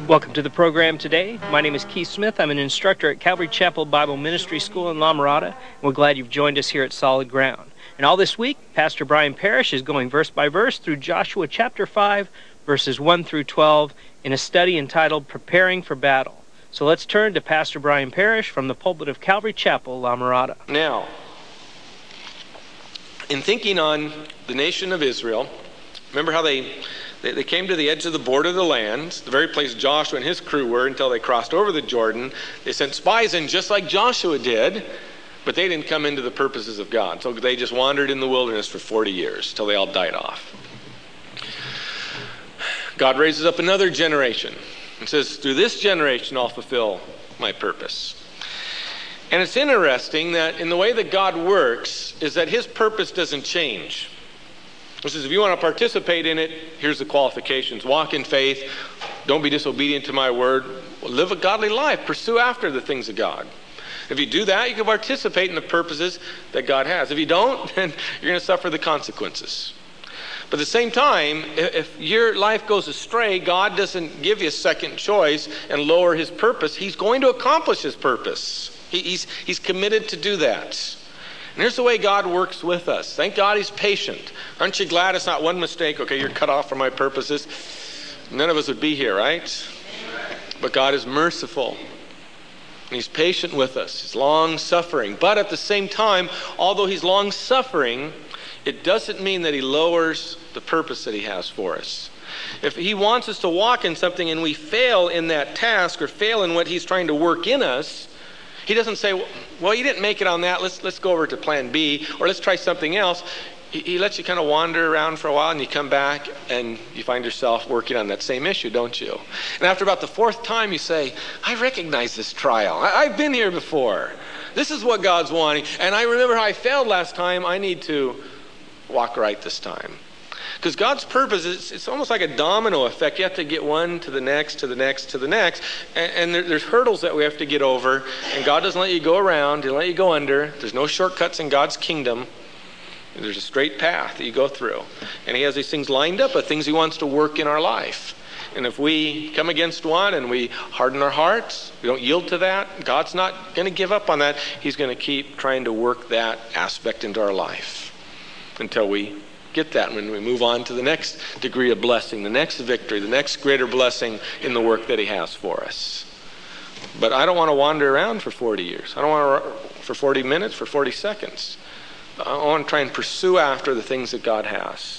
Welcome to the program today. My name is Keith Smith. I'm an instructor at Calvary Chapel Bible Ministry School in La Mirada. We're glad you've joined us here at Solid Ground. And all this week, Pastor Brian Parrish is going verse by verse through Joshua chapter 5, verses 1 through 12, in a study entitled Preparing for Battle. So let's turn to Pastor Brian Parrish from the pulpit of Calvary Chapel, La Mirada. Now, in thinking on the nation of Israel, remember how they came to the edge of the border of the land, the very place Joshua and his crew were until they crossed over the Jordan. They sent spies in just like Joshua did, but they didn't come into the purposes of God. So they just wandered in the wilderness for 40 years till they all died off. God raises up another generation and says, through this generation I'll fulfill my purpose. And it's interesting that in the way that God works is that his purpose doesn't change. He says, if you want to participate in it, here's the qualifications. Walk in faith. Don't be disobedient to my word. Live a godly life. Pursue after the things of God. If you do that, you can participate in the purposes that God has. If you don't, then you're going to suffer the consequences. But at the same time, if your life goes astray, God doesn't give you a second choice and lower his purpose. He's going to accomplish his purpose. He's committed to do that. And here's the way God works with us. Thank God he's patient. Aren't you glad it's not one mistake? Okay, you're cut off from my purposes. None of us would be here, right? But God is merciful. And he's patient with us. He's long-suffering. But at the same time, although he's long-suffering, it doesn't mean that he lowers the purpose that he has for us. If he wants us to walk in something and we fail in that task or fail in what he's trying to work in us, he doesn't say, well, you didn't make it on that. Let's go over to plan B, or let's try something else. He lets you kind of wander around for a while, and you come back, and you find yourself working on that same issue, don't you? And after about the fourth time, you say, I recognize this trial. I've been here before. This is what God's wanting. And I remember how I failed last time. I need to walk right this time. Because God's purpose, it's almost like a domino effect. You have to get one to the next, to the next, to the next. And there's hurdles that we have to get over. And God doesn't let you go around. He doesn't let you go under. There's no shortcuts in God's kingdom. There's a straight path that you go through. And he has these things lined up of things he wants to work in our life. And if we come against one and we harden our hearts, we don't yield to that, God's not going to give up on that. He's going to keep trying to work that aspect into our life until we get that, when we move on to the next degree of blessing, the next victory, the next greater blessing in the work that he has for us. But I don't want to wander around for 40 years. I don't want to for 40 minutes, for 40 seconds. I want to try and pursue after the things that God has.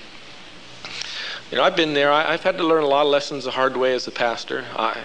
You know, I've been there. I've had to learn a lot of lessons the hard way as a pastor.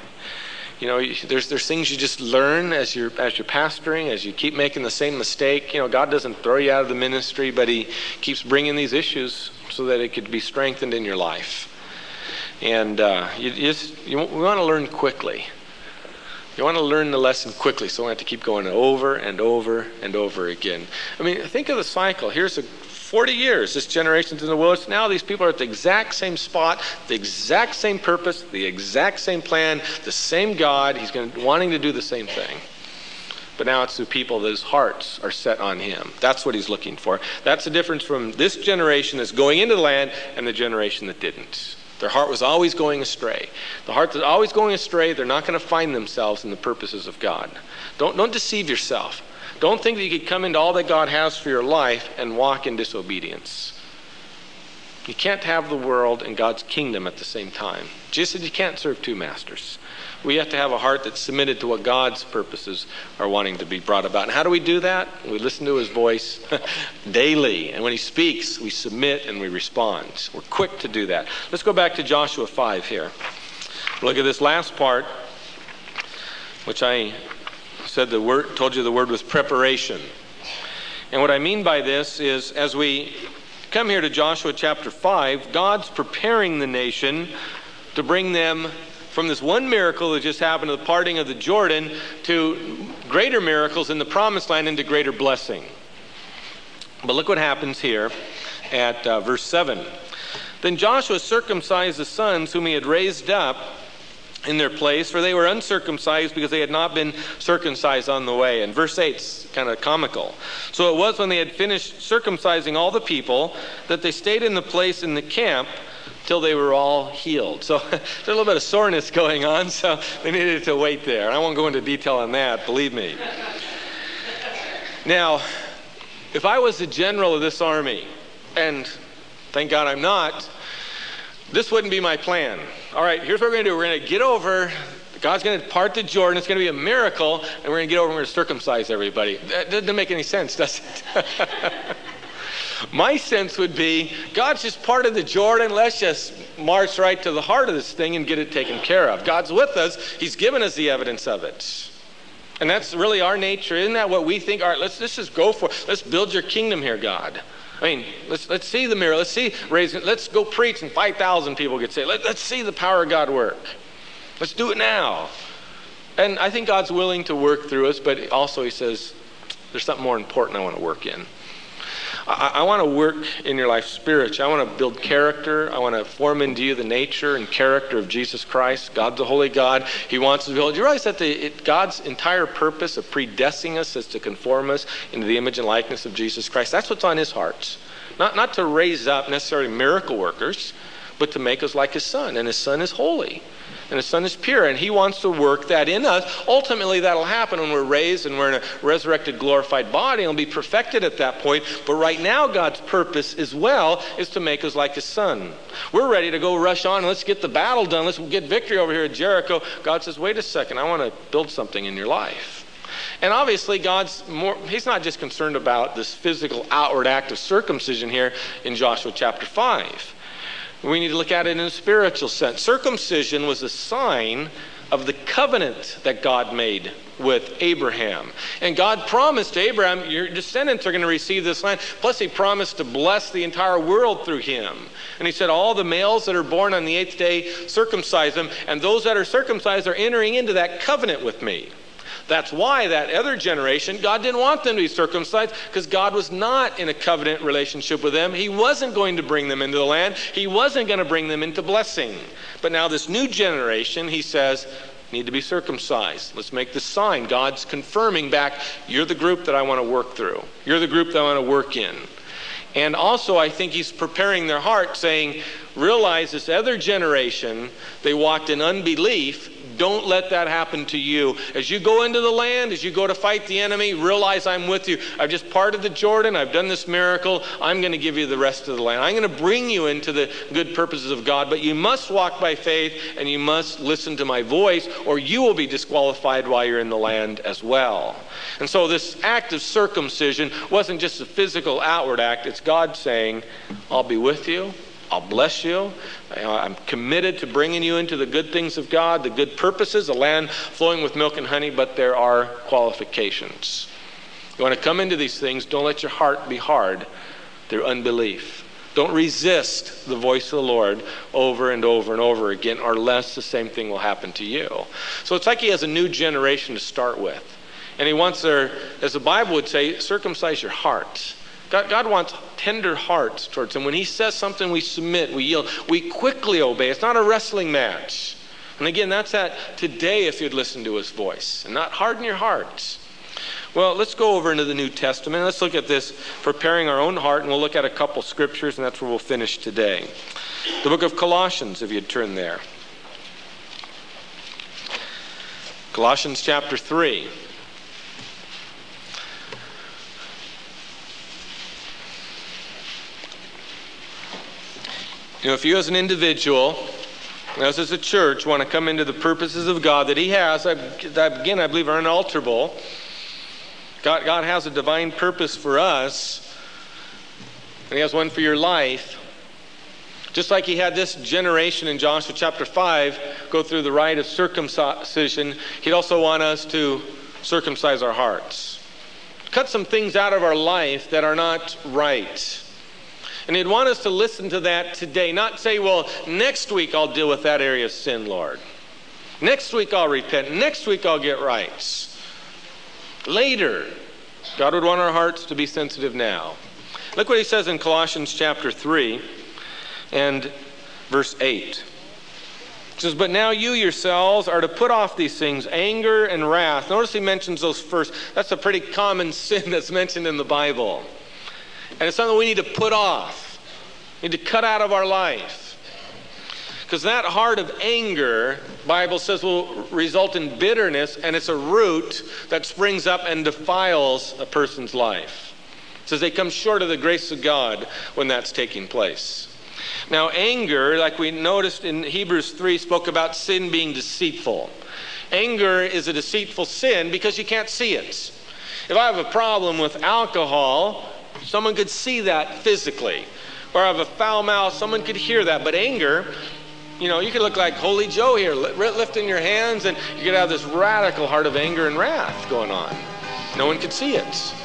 There's things you just learn as you're pastoring, as you keep making the same mistake. You know, God doesn't throw you out of the ministry, but he keeps bringing these issues so that it could be strengthened in your life. And we want to learn quickly. You want to learn the lesson quickly, so we have to keep going over and over and over again. I mean, think of the cycle. Here's 40 years, this generation's in the wilderness. Now these people are at the exact same spot, the exact same purpose, the exact same plan, the same God. He's wanting to do the same thing. But now it's the people whose hearts are set on him. That's what he's looking for. That's the difference from this generation that's going into the land and the generation that didn't. Their heart was always going astray. The heart that's always going astray, they're not going to find themselves in the purposes of God. Don't deceive yourself. Don't think that you could come into all that God has for your life and walk in disobedience. You can't have the world and God's kingdom at the same time. Jesus said you can't serve two masters. We have to have a heart that's submitted to what God's purposes are wanting to be brought about. And how do we do that? We listen to his voice daily. And when he speaks, we submit and we respond. We're quick to do that. Let's go back to Joshua 5 here. Look at this last part, which I told you the word was preparation. And what I mean by this is, as we come here to Joshua chapter 5, God's preparing the nation to bring them from this one miracle that just happened, the parting of the Jordan, to greater miracles in the promised land, into greater blessing. But look what happens here at verse 7. Then Joshua circumcised the sons whom he had raised up in their place, for they were uncircumcised because they had not been circumcised on the way. And verse 8's kind of comical. So it was when they had finished circumcising all the people that they stayed in the place in the camp till they were all healed. So there's a little bit of soreness going on, so they needed to wait there. And I won't go into detail on that, believe me. Now, if I was the general of this army, and thank God I'm not, this wouldn't be my plan. All right, here's what we're going to do. We're going to get over, God's going to part the Jordan, it's going to be a miracle, and we're going to get over and we're going to circumcise everybody. That doesn't make any sense, does it? My sense would be, God's just parted the Jordan, let's just march right to the heart of this thing and get it taken care of. God's with us, He's given us the evidence of it. And that's really our nature. Isn't that what we think? All right, let's just go for it. Let's build your kingdom here, God. I mean, let's see the miracle. Let's go preach and 5,000 people get saved. Let's see the power of God work. Let's do it now. And I think God's willing to work through us, but also He says, there's something more important I want to work in. I want to work in your life spiritually. I want to build character. I want to form into you the nature and character of Jesus Christ. God's a holy God. He wants to build. You realize that God's entire purpose of predestining us is to conform us into the image and likeness of Jesus Christ. That's what's on His heart. Not to raise up necessarily miracle workers, but to make us like His Son. And His Son is holy. And His Son is pure, and He wants to work that in us. Ultimately, that'll happen when we're raised and we're in a resurrected, glorified body. It'll be perfected at that point. But right now, God's purpose as well is to make us like His Son. We're ready to go rush on. Let's get the battle done. Let's get victory over here at Jericho. God says, wait a second. I want to build something in your life. And obviously, He's not just concerned about this physical outward act of circumcision here in Joshua chapter 5. We need to look at it in a spiritual sense. Circumcision was a sign of the covenant that God made with Abraham. And God promised to Abraham, your descendants are going to receive this land. Plus He promised to bless the entire world through him. And He said, all the males that are born on the 8th day, circumcise them. And those that are circumcised are entering into that covenant with me. That's why that other generation, God didn't want them to be circumcised, because God was not in a covenant relationship with them. He wasn't going to bring them into the land. He wasn't going to bring them into blessing. But now this new generation, He says, need to be circumcised. Let's make this sign. God's confirming back, you're the group that I want to work through. You're the group that I want to work in. And also I think He's preparing their heart, saying, realize this other generation, they walked in unbelief. Don't let that happen to you. As you go into the land, as you go to fight the enemy, realize I'm with you. I've just parted the Jordan. I've done this miracle. I'm going to give you the rest of the land. I'm going to bring you into the good purposes of God. But you must walk by faith, and you must listen to my voice, or you will be disqualified while you're in the land as well. And so this act of circumcision wasn't just a physical outward act. It's God saying, I'll be with you. I'll bless you. I'm committed to bringing you into the good things of God, the good purposes, a land flowing with milk and honey, but there are qualifications. You want to come into these things, don't let your heart be hard through unbelief. Don't resist the voice of the Lord over and over and over again, or less the same thing will happen to you. So it's like He has a new generation to start with. And He wants their, as the Bible would say, circumcise your heart. God wants tender hearts towards Him. When He says something, we submit, we yield, we quickly obey. It's not a wrestling match. And again, that's that today if you'd listen to His voice and not harden your hearts. Well, let's go over into the New Testament. Let's look at this, preparing our own heart, and we'll look at a couple scriptures, and that's where we'll finish today. The book of Colossians, if you'd turn there. Colossians chapter 3. You know, if you as an individual, us as a church, want to come into the purposes of God that He has, again, I believe are unalterable. God has a divine purpose for us, and He has one for your life. Just like He had this generation in Joshua chapter 5 go through the rite of circumcision, He'd also want us to circumcise our hearts. Cut some things out of our life that are not right. And He'd want us to listen to that today, not say, well, next week I'll deal with that area of sin, Lord. Next week I'll repent. Next week I'll get right. Later. God would want our hearts to be sensitive now. Look what He says in Colossians chapter 3 and verse 8. It says, but now you yourselves are to put off these things, anger and wrath. Notice He mentions those first. That's a pretty common sin that's mentioned in the Bible. And it's something we need to put off. We need to cut out of our life. Because that heart of anger, Bible says, will result in bitterness, and it's a root that springs up and defiles a person's life. It says they come short of the grace of God when that's taking place. Now, anger, like we noticed in Hebrews 3, spoke about sin being deceitful. Anger is a deceitful sin because you can't see it. If I have a problem with alcohol, someone could see that physically. Or I have a foul mouth, someone could hear that. But anger, you could look like Holy Joe here, lifting your hands, and you could have this radical heart of anger and wrath going on. No one could see it.